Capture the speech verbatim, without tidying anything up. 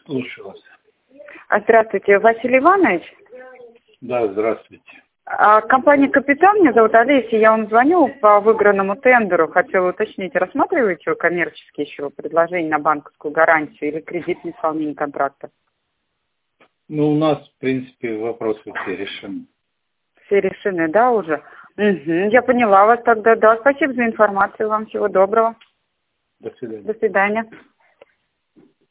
Слушаю вас. А, Здравствуйте, Василий Иванович. Да, здравствуйте. А, Компания «Капитан», меня зовут Олеся, я вам звоню по выигранному тендеру. Хотела уточнить, рассматриваете вы коммерческие еще предложения на банковскую гарантию или кредитное исполнение контракта? Ну, у нас, в принципе, вопросы все решены. Все решены, да, уже? Угу, я поняла вас тогда, да. Спасибо за информацию, вам всего доброго. До свидания. До свидания.